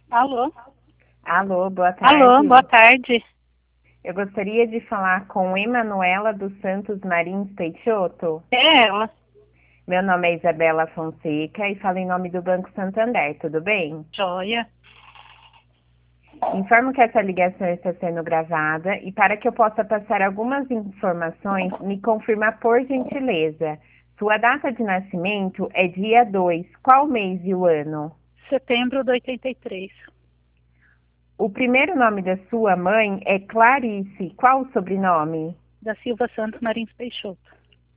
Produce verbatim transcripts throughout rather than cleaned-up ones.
Alô? Alô, boa Alô, tarde. boa tarde. Eu gostaria de falar com Emanuela dos Santos Marins Peixoto. É ela. Meu nome é Isabela Fonseca e falo em nome do Banco Santander, tudo bem? Joia. Informo que essa ligação está sendo gravada e para que eu possa passar algumas informações, me confirma por gentileza. Sua data de nascimento é dia dois. Qual mês e o ano? Setembro de oitenta e três. O primeiro nome da sua mãe é Clarice. Qual o sobrenome? Da Silva Santos Marins Peixoto.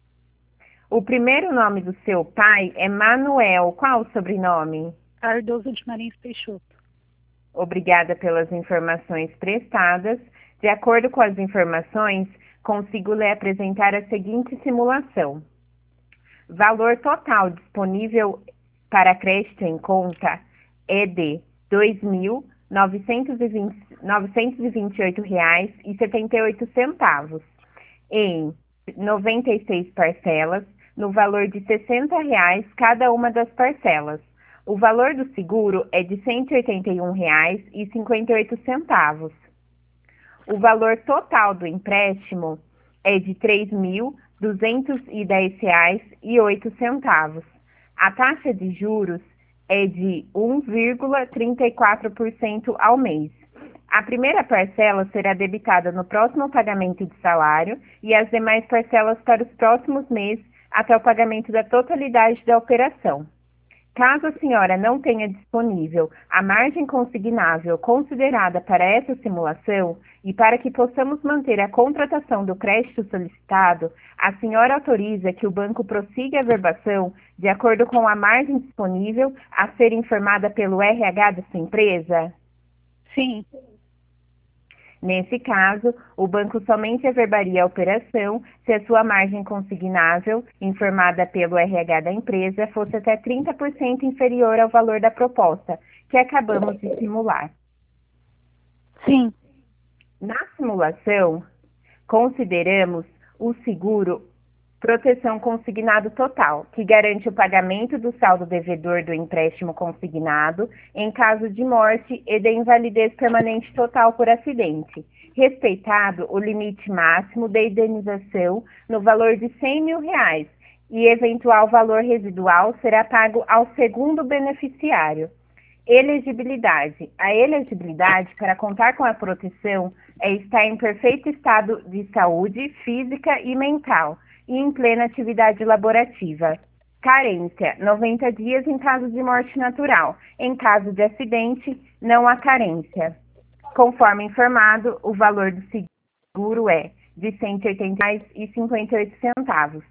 O primeiro nome do seu pai é Manuel. Qual o sobrenome? Cardoso de Marins Peixoto. Obrigada pelas informações prestadas. De acordo com as informações, consigo lhe apresentar a seguinte simulação. Valor total disponível para crédito em conta é de dois mil novecentos e vinte e oito reais e setenta e oito centavos em noventa e seis parcelas, no valor de sessenta reais cada uma das parcelas. O valor do seguro é de cento e oitenta e um reais e cinquenta e oito centavos. O valor total do empréstimo é de três mil duzentos e dez reais e oito centavos. A taxa de juros é de um vírgula trinta e quatro por cento ao mês. A primeira parcela será debitada no próximo pagamento de salário e as demais parcelas para os próximos meses até o pagamento da totalidade da operação. Caso a senhora não tenha disponível a margem consignável considerada para essa simulação e para que possamos manter a contratação do crédito solicitado, a senhora autoriza que o banco prossiga a verbação de acordo com a margem disponível a ser informada pelo R H da sua empresa? Sim. Nesse caso, o banco somente averbaria a operação se a sua margem consignável, informada pelo R H da empresa, fosse até trinta por cento inferior ao valor da proposta, que acabamos de simular. Sim. Na simulação, consideramos o seguro Proteção Consignado Total, que garante o pagamento do saldo devedor do empréstimo consignado em caso de morte e de invalidez permanente total por acidente, respeitado o limite máximo de indenização no valor de cem mil reais e eventual valor residual será pago ao segundo beneficiário. Elegibilidade. A elegibilidade para contar com a proteção é estar em perfeito estado de saúde física e mental e em plena atividade laborativa. Carência, noventa dias em caso de morte natural. Em caso de acidente, não há carência. Conforme informado, o valor do seguro é de cento e oitenta reais e cinquenta e oito centavos.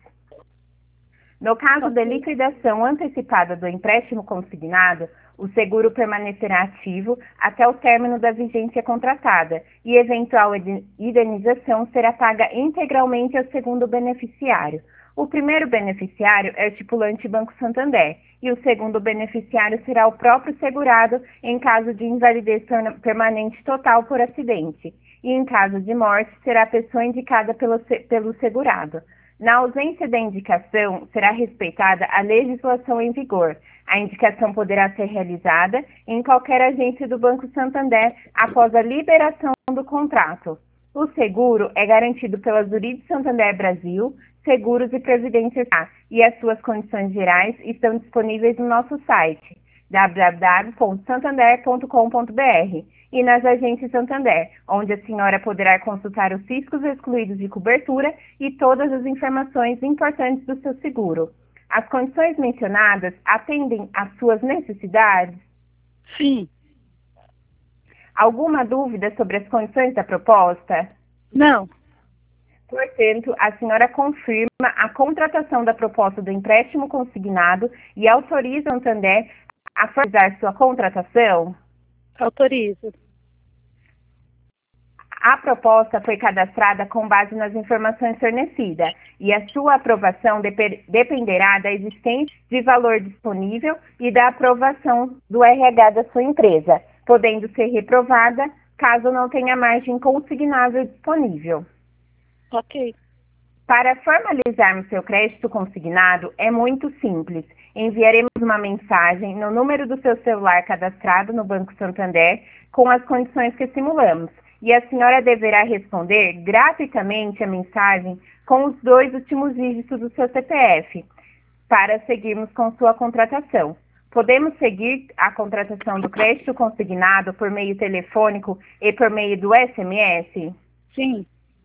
No caso de liquidação antecipada do empréstimo consignado, o seguro permanecerá ativo até o término da vigência contratada e eventual indenização será paga integralmente ao segundo beneficiário. O primeiro beneficiário é o titulante Banco Santander e o segundo beneficiário será o próprio segurado em caso de invalidez permanente total por acidente e em caso de morte será a pessoa indicada pelo, pelo segurado. Na ausência da indicação, será respeitada a legislação em vigor. A indicação poderá ser realizada em qualquer agência do Banco Santander após a liberação do contrato. O seguro é garantido pela Zurich Santander Brasil, Seguros e Previdência e as suas condições gerais estão disponíveis no nosso site w w w ponto santander ponto com ponto b r e nas agências Santander, onde a senhora poderá consultar os riscos excluídos de cobertura e todas as informações importantes do seu seguro. As condições mencionadas atendem às suas necessidades? Sim. Alguma dúvida sobre as condições da proposta? Não. Portanto, a senhora confirma a contratação da proposta do empréstimo consignado e autoriza o Santander a realizar sua contratação? Autorizo. A proposta foi cadastrada com base nas informações fornecidas e a sua aprovação dep- dependerá da existência de valor disponível e da aprovação do R H da sua empresa, podendo ser reprovada caso não tenha margem consignável disponível. Ok. Para formalizarmos seu crédito consignado, é muito simples. Enviaremos uma mensagem no número do seu celular cadastrado no Banco Santander com as condições que simulamos. E a senhora deverá responder gratuitamente a mensagem com os dois últimos dígitos do seu C P F, para seguirmos com sua contratação. Podemos seguir a contratação do crédito consignado por meio telefônico e por meio do S M S? Sim.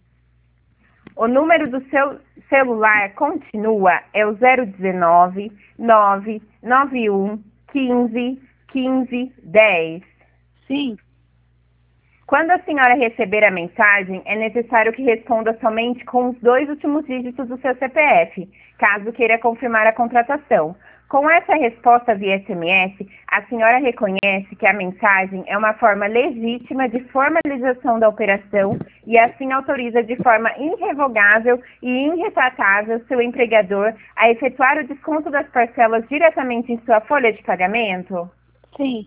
O número do seu celular continua, é o zero um nove, nove nove um, quinze, quinze, dez. Sim. Quando a senhora receber a mensagem, é necessário que responda somente com os dois últimos dígitos do seu C P F, caso queira confirmar a contratação. Com essa resposta via S M S, a senhora reconhece que a mensagem é uma forma legítima de formalização da operação e assim autoriza de forma irrevogável e irretratável seu empregador a efetuar o desconto das parcelas diretamente em sua folha de pagamento? Sim.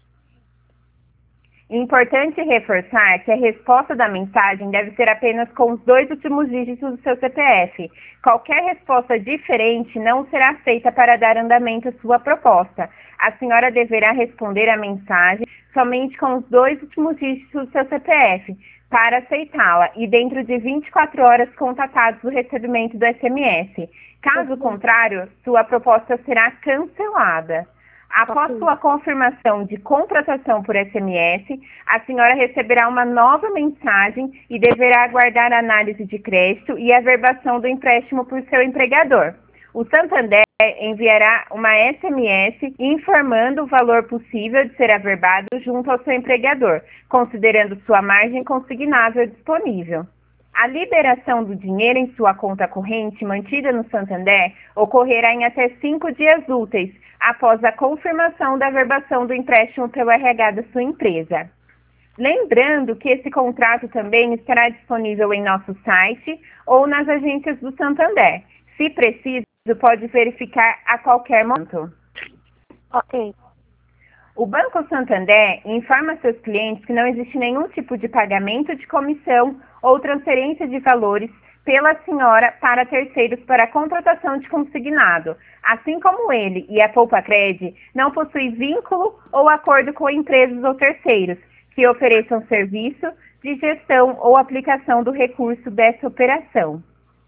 Importante reforçar que a resposta da mensagem deve ser apenas com os dois últimos dígitos do seu C P F. Qualquer resposta diferente não será aceita para dar andamento à sua proposta. A senhora deverá responder a mensagem somente com os dois últimos dígitos do seu C P F para aceitá-la e dentro de vinte e quatro horas contatados do recebimento do S M S. Caso contrário, sua proposta será cancelada. Após sua confirmação de contratação por S M S, a senhora receberá uma nova mensagem e deverá aguardar a análise de crédito e a verbação do empréstimo por seu empregador. O Santander enviará uma S M S informando o valor possível de ser averbado junto ao seu empregador, considerando sua margem consignável disponível. A liberação do dinheiro em sua conta corrente mantida no Santander ocorrerá em até cinco dias úteis, após a confirmação da verbação do empréstimo pelo R H da sua empresa. Lembrando que esse contrato também estará disponível em nosso site ou nas agências do Santander. Se preciso, pode verificar a qualquer momento. Ok. O Banco Santander informa a seus clientes que não existe nenhum tipo de pagamento de comissão ou transferência de valores pela senhora para terceiros para a contratação de consignado, assim como ele e a Poupacred não possuem vínculo ou acordo com empresas ou terceiros que ofereçam serviço de gestão ou aplicação do recurso dessa operação.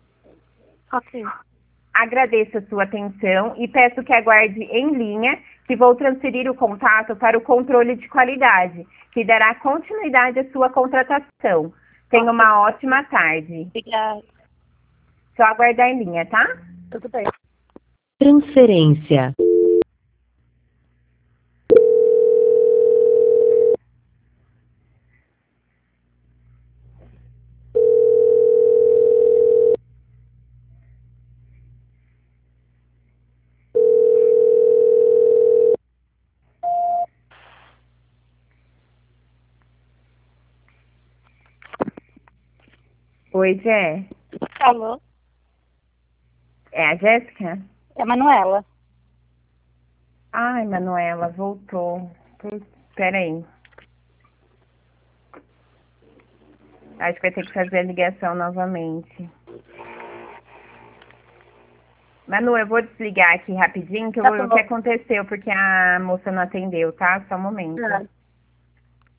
Ok. Agradeço a sua atenção e peço que aguarde em linha que vou transferir o contato para o controle de qualidade, que dará continuidade à sua contratação. Tenha uma ótima tarde. Obrigada. Só aguardar em linha, tá? Tudo bem. Transferência. Oi, Jé. Alô? É a Jéssica? É a Manuela. Ai, Manuela, voltou. Putz, peraí. Acho que vai ter que fazer a ligação novamente. Manu, eu vou desligar aqui rapidinho, que eu Tá vou ver o bom. que aconteceu, porque a moça não atendeu, tá? Só um momento. Ah.